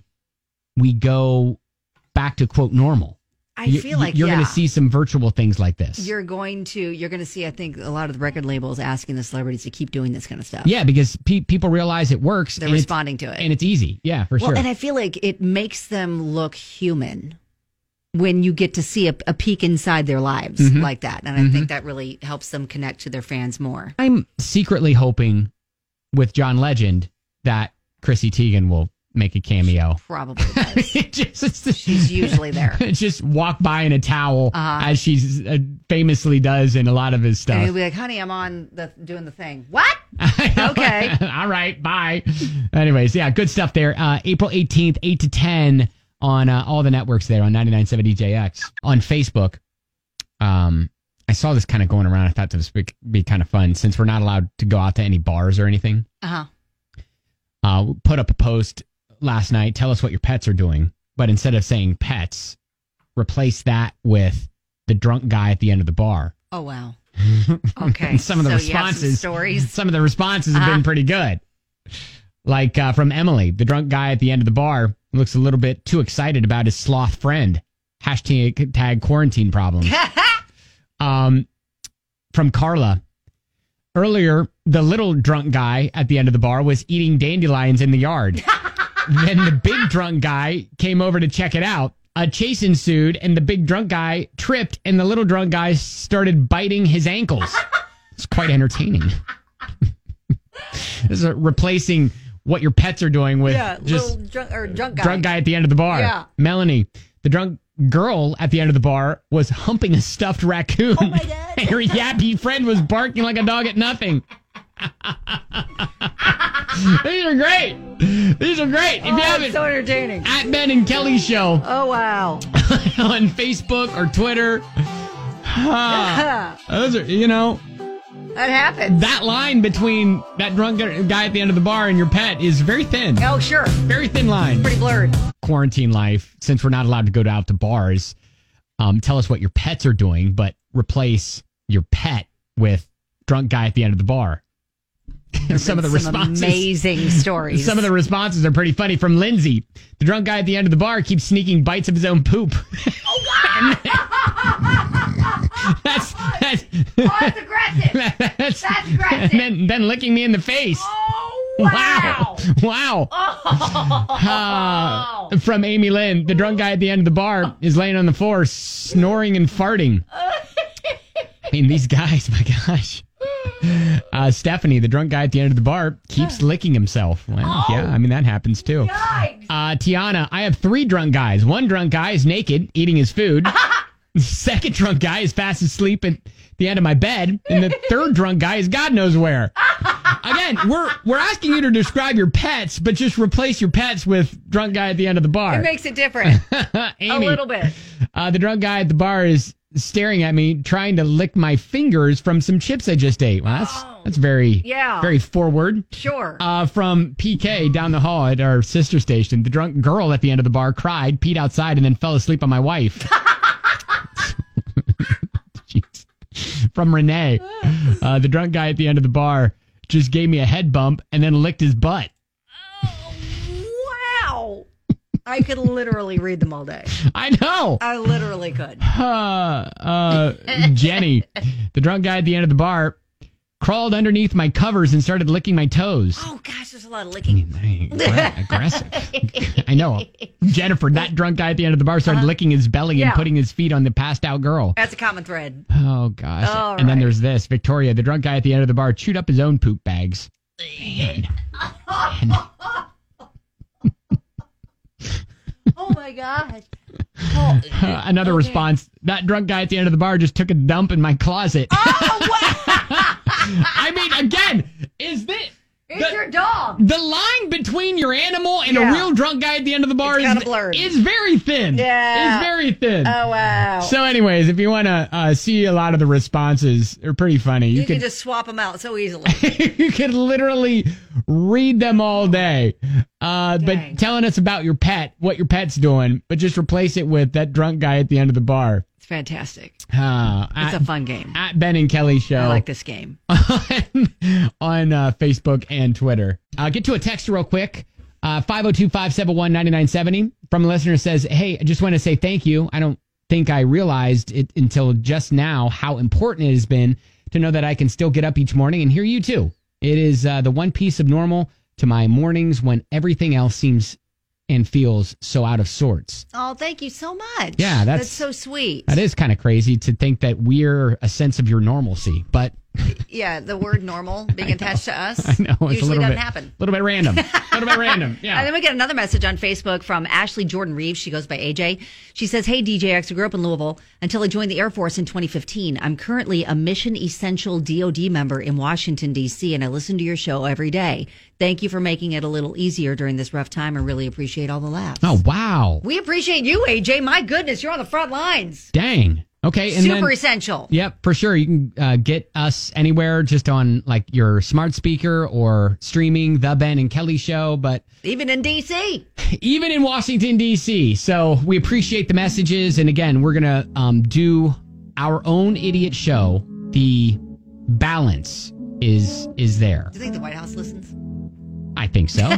go back to quote normal. I feel like you're going to see some virtual things like this. You're going to see, I think, a lot of the record labels asking the celebrities to keep doing this kind of stuff. Yeah, because people realize it works. They're responding to it. And it's easy. Yeah, for sure. And I feel like it makes them look human when you get to see a peek inside their lives like that. And I think that really helps them connect to their fans more. I'm secretly hoping with John Legend that Chrissy Teigen will make a cameo. Probably does. She's usually there. Just walk by in a towel as she famously does in a lot of his stuff. And he'll be like, honey, I'm on doing the thing. What? Okay. All right. Bye. Anyways, yeah, good stuff there. April 18th, 8 to 10 on all the networks there on 99.7 DJX. On Facebook, I saw this kind of going around. I thought this would be kind of fun since we're not allowed to go out to any bars or anything. Put up a post last night. Tell us what your pets are doing. But instead of saying pets, replace that with the drunk guy at the end of the bar. Oh, wow. Okay. And some of the responses, some of the responses have been pretty good. Like from Emily, the drunk guy at the end of the bar looks a little bit too excited about his sloth friend. Hashtag quarantine problems. From Carla, earlier, the little drunk guy at the end of the bar was eating dandelions in the yard. Then the big drunk guy came over to check it out. A chase ensued, and the big drunk guy tripped, and the little drunk guy started biting his ankles. It's quite entertaining. This is replacing what your pets are doing with just drunk guy at the end of the bar. Yeah. Melanie, the drunk girl at the end of the bar, was humping a stuffed raccoon. Oh my God. And her yappy friend was barking like a dog at nothing. These are great. These are great. If you haven't, so entertaining. At Ben and Kelly Show. Oh, wow. On Facebook or Twitter. Those are, you know. That happens. That line between that drunk guy at the end of the bar and your pet is very thin. Oh, sure. Very thin line. Pretty blurred. Quarantine life, since we're not allowed to go out to bars, tell us what your pets are doing, but replace your pet with drunk guy at the end of the bar. Some of the responses. Amazing stories. Some of the responses are pretty funny. From Lindsay, the drunk guy at the end of the bar keeps sneaking bites of his own poop. Oh, wow. That's aggressive. That's aggressive. And then licking me in the face. Oh, wow. Wow. Oh. From Amy Lynn, the drunk guy at the end of the bar is laying on the floor, snoring and farting. I mean, these guys, my gosh. Stephanie, the drunk guy at the end of the bar, keeps licking himself. Well, yeah, I mean, that happens too. Tiana, I have 3 drunk guys. One drunk guy is naked, eating his food. The second drunk guy is fast asleep at the end of my bed. And the third drunk guy is God knows where. Again, we're asking you to describe your pets, but just replace your pets with drunk guy at the end of the bar. It makes it different. Amy, a little bit. The drunk guy at the bar is staring at me, trying to lick my fingers from some chips I just ate. Well, that's very, very forward. Sure. From PK down the hall at our sister station, the drunk girl at the end of the bar cried, peed outside, and then fell asleep on my wife. Jeez. From Renee, the drunk guy at the end of the bar just gave me a head bump and then licked his butt. Wow. I could literally read them all day. I know. I literally could. Jenny, the drunk guy at the end of the bar, crawled underneath my covers and started licking my toes. Oh, gosh, there's a lot of licking. Aggressive. I know. Jennifer, that drunk guy at the end of the bar started licking his belly and putting his feet on the passed out girl. That's a common thread. Oh, gosh. And then there's this. Victoria, the drunk guy at the end of the bar, chewed up his own poop bags. Man. Oh, my gosh. Another response. That drunk guy at the end of the bar just took a dump in my closet. Oh, wow. I mean, again, is this... It's your dog. The line between your animal and a real drunk guy at the end of the bar is blurred. Is very thin. Yeah. It's very thin. Oh, wow. So anyways, if you want to see a lot of the responses, they're pretty funny. You can just swap them out so easily. You can literally read them all day. But telling us about your pet, what your pet's doing, but just replace it with that drunk guy at the end of the bar. It's fantastic. It's a fun game. At Ben and Kelly Show. I like this game. on Facebook and Twitter. Get to a text real quick. 502-571-9970 from a listener says, hey, I just want to say thank you. I don't think I realized it until just now how important it has been to know that I can still get up each morning and hear you too. It is the one piece of normal to my mornings when everything else seems and feels so out of sorts. Oh, thank you so much. Yeah, that's so sweet. That is kind of crazy to think that we're a sense of your normalcy, but yeah, the word normal being attached to us I know, it's usually doesn't happen. A little bit random. Yeah. And then we get another message on Facebook from Ashley Jordan Reeves. She goes by AJ. She says, hey, DJX, I grew up in Louisville until I joined the Air Force in 2015. I'm currently a Mission Essential DOD member in Washington, D.C., and I listen to your show every day. Thank you for making it a little easier during this rough time. I really appreciate all the laughs. Oh, wow. We appreciate you, AJ. My goodness, you're on the front lines. Dang. Okay. And Super essential. Yep, for sure. You can get us anywhere just on like your smart speaker or streaming The Ben and Kelly Show, but even in D.C. Even in Washington, D.C. So we appreciate the messages. And again, we're going to do our own idiot show. The balance is there. Do you think the White House listens? I think so.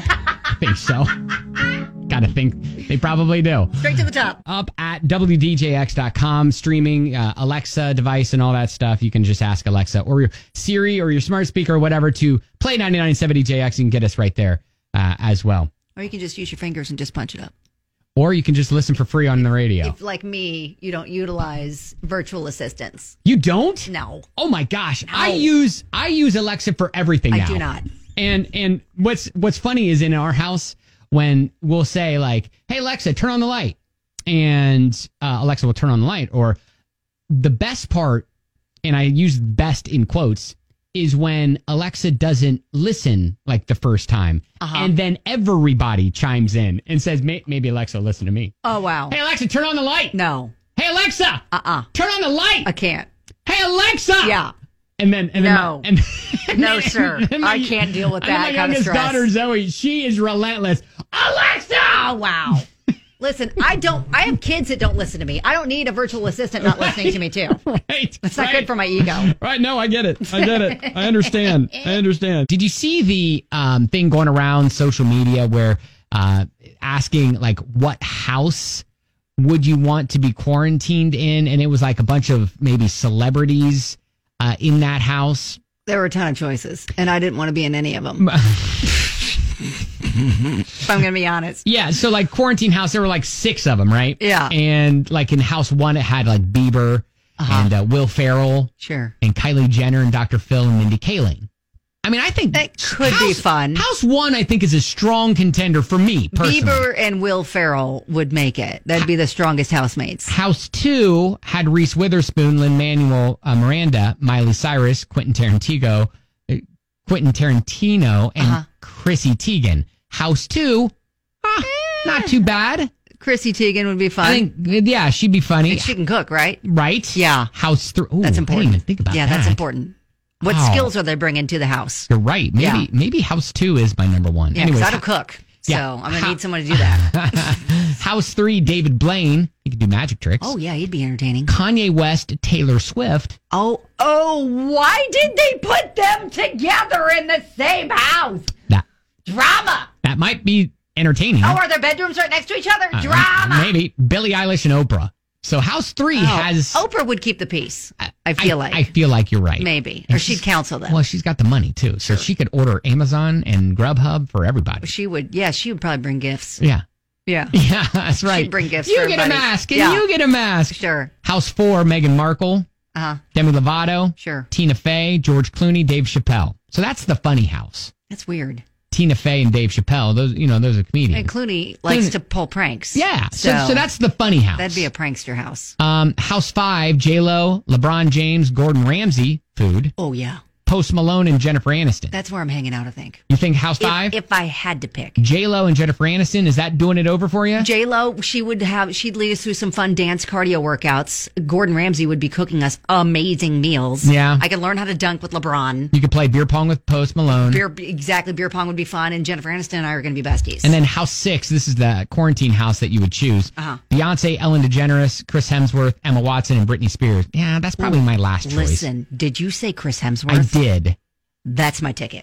Gotta think they probably do. Straight to the top. Up at WDJX.com, streaming Alexa device and all that stuff. You can just ask Alexa or your Siri or your smart speaker or whatever to play 99.7 DJX and get us right there as well. Or you can just use your fingers and just punch it up. Or you can just listen for free on the radio. If, like me, you don't utilize virtual assistants. You don't? No. Oh my gosh. No. I use Alexa for everything now. I do not. And what's funny is in our house when we'll say like, hey Alexa, turn on the light. And Alexa will turn on the light. Or the best part, and I use best in quotes, is when Alexa doesn't listen like the first time. And then everybody chimes in and says, maybe Alexa will listen to me. Oh, wow. Hey, Alexa, turn on the light. No. Hey, Alexa. Turn on the light. I can't. Hey, Alexa. Yeah. And then no. No, sir. I can't deal with that kind of stress. My youngest daughter, Zoe, she is relentless. Alexa. Oh, wow. Listen, I have kids that don't listen to me. I don't need a virtual assistant not listening to me, too. Right. That's not good for my ego. Right. No, I get it. I understand. Did you see the thing going around social media where asking, like, what house would you want to be quarantined in? And it was like a bunch of maybe celebrities in that house. There were a ton of choices, and I didn't want to be in any of them. If I'm going to be honest. Yeah, so like Quarantine House, there were like 6 of them, right? Yeah. And like in house 1, it had like Bieber. and Will Ferrell. Sure. And Kylie Jenner and Dr. Phil and Mindy Kaling. I mean, I think that could be fun. House 1, I think, is a strong contender for me, personally. Bieber and Will Ferrell would make it. That'd be the strongest housemates. House 2 had Reese Witherspoon, Lin-Manuel Miranda, Miley Cyrus, Quentin Tarantino, and Chrissy Teigen. House 2, not too bad. Chrissy Teigen would be fun. I think, yeah, she'd be funny. And she can cook, right? Right? Yeah. House 3. Ooh, that's important. I didn't even think about that. Yeah, that's important. What skills are they bringing to the house? You're right. Maybe House 2 is my number 1. Yeah, because I don't cook. So I'm going to need someone to do that. House 3, David Blaine. He could do magic tricks. Oh, yeah, he'd be entertaining. Kanye West, Taylor Swift. Oh, why did they put them together in the same house? Drama. That might be entertaining. Oh, are their bedrooms right next to each other? Drama. Maybe. Billie Eilish and Oprah. So House 3 has... Oprah would keep the peace, I feel like. I feel like you're right. Maybe. Or she'd counsel them. Well, she's got the money, too. So she could order Amazon and Grubhub for everybody. She would probably bring gifts. Yeah. Yeah. Yeah, that's right. She'd bring gifts You for get everybody. a mask, and you get a mask. Sure. House 4, Meghan Markle. Demi Lovato. Sure. Tina Fey, George Clooney, Dave Chappelle. So that's the funny house. That's weird. Tina Fey and Dave Chappelle, those are comedians. And Clooney likes to pull pranks. Yeah, so that's the funny house. That'd be a prankster house. House 5, J-Lo, LeBron James, Gordon Ramsay, food. Oh, yeah. Post Malone and Jennifer Aniston. That's where I'm hanging out, I think. You think House 5? If I had to pick. J-Lo and Jennifer Aniston, is that doing it over for you? J-Lo, she'd lead us through some fun dance cardio workouts. Gordon Ramsay would be cooking us amazing meals. Yeah. I could learn how to dunk with LeBron. You could play beer pong with Post Malone. Beer pong would be fun, and Jennifer Aniston and I are going to be besties. And then House 6, this is the quarantine house that you would choose. Beyonce, Ellen DeGeneres, Chris Hemsworth, Emma Watson, and Britney Spears. Yeah, that's probably my last choice. Listen, did you say Chris Hemsworth? I did. That's my ticket.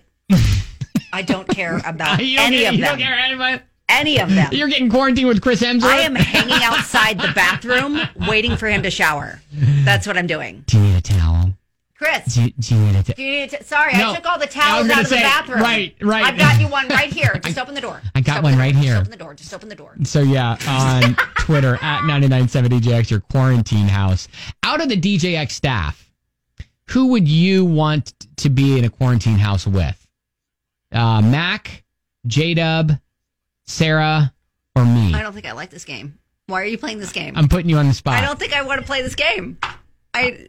I don't care about any of them. You don't care about any of them. You're getting quarantined with Chris Hemsworth? I am hanging outside the bathroom waiting for him to shower. That's what I'm doing. Do you need a towel? Chris. Do you need a towel? Sorry, No, I took all the towels out of the bathroom. Right. I've got you one right here. Just open the door. I got one right here. Just open the door. So yeah, on Twitter at 997DJX, your quarantine house. Out of the DJX staff, who would you want to be in a quarantine house with? Mac, J-Dub, Sarah, or me? I don't think I like this game. Why are you playing this game? I'm putting you on the spot. I don't think I want to play this game. I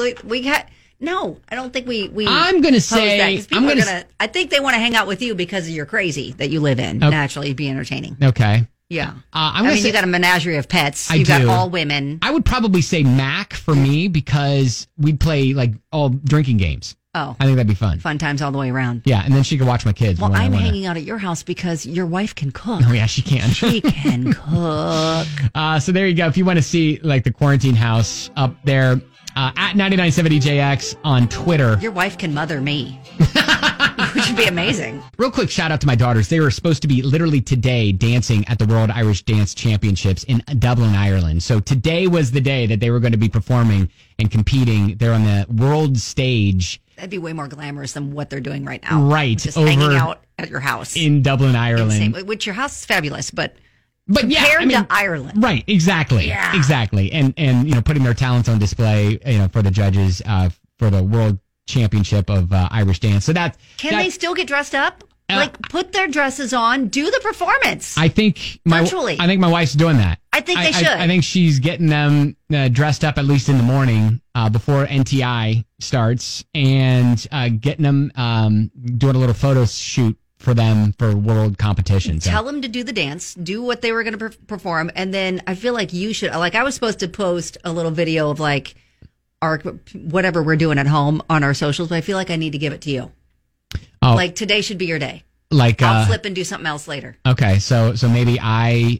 don't think we I'm going to say... I think they want to hang out with you because you're crazy that you live in. Okay. Naturally, it'd be entertaining. Okay. Yeah. You got a menagerie of pets. You've got all women. I would probably say Mac for me because we'd play like all drinking games. Oh. I think that'd be fun. Fun times all the way around. Yeah, and then she could watch my kids. Well, I'm hanging out at your house because your wife can cook. Oh, yeah, she can. She can cook. So there you go. If you want to see like the quarantine house up there at 997DJX on Twitter. Your wife can mother me. Which would be amazing. Real quick shout out to my daughters. They were supposed to be literally today dancing at the World Irish Dance Championships in Dublin, Ireland. So today was the day that they were going to be performing and competing. They're on the world stage. That'd be way more glamorous than what they're doing right now. Right. Just hanging out at your house. In Dublin, Ireland. Insane. Which your house is fabulous, but compared to Ireland. Right, exactly. Yeah. Exactly. And putting their talents on display, for the judges for the World Championship of Irish dance. So Can they still get dressed up? Put their dresses on, do the performance. I think my wife's doing that. I think they should. I think she's getting them dressed up at least in the morning before NTI starts and getting them doing a little photo shoot for them for world competitions. Tell them to do the dance, do what they were going to perform, and then I feel like you should. Like I was supposed to post a little video of like our whatever we're doing at home on our socials, but I feel like I need to give it to you. Oh. Like today should be your day. Like I'll flip and do something else later. Okay, so maybe I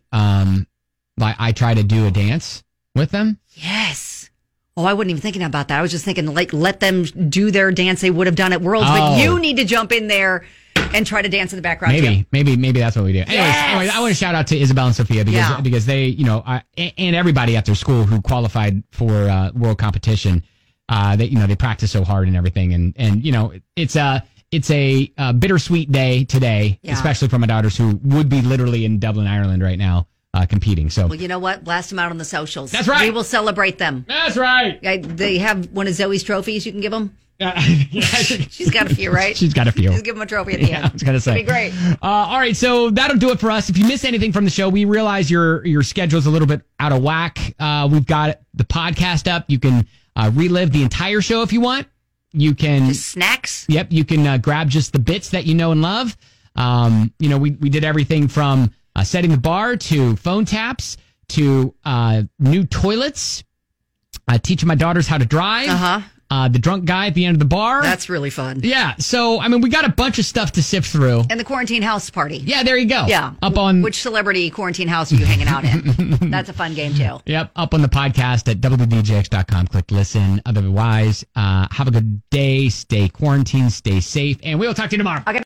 try to do a dance with them. Yes. Oh, I wasn't even thinking about that. I was just thinking like let them do their dance they would have done at Worlds, but you need to jump in there and try to dance in the background. Maybe that's what we do. Anyways, I want to shout out to Isabel and Sophia because they, and everybody at their school who qualified for world competition. They practice so hard and everything, and it's a bittersweet day today, especially for my daughters who would be literally in Dublin, Ireland right now competing. So, well, you know what? Blast them out on the socials. That's right. We will celebrate them. That's right. They have one of Zoe's trophies you can give them. Yeah. She's got a few, right? She's got a few. Just give them a trophy at the end. I was going to say. It'd be great. All right, so that'll do it for us. If you missed anything from the show, we realize your schedule's a little bit out of whack. We've got the podcast up. You can relive the entire show if you want. You can just snacks. Yep, you can grab just the bits that you know and love. We did everything from setting the bar to phone taps to new toilets, teaching my daughters how to drive. The drunk guy at the end of the bar. That's really fun. Yeah. So, I mean, we got a bunch of stuff to sift through. And the quarantine house party. Yeah, there you go. Yeah. Up on which celebrity quarantine house are you hanging out in? That's a fun game, too. Yep. Up on the podcast at www.djx.com. Click listen. Otherwise, have a good day. Stay quarantined. Stay safe. And we will talk to you tomorrow. Okay.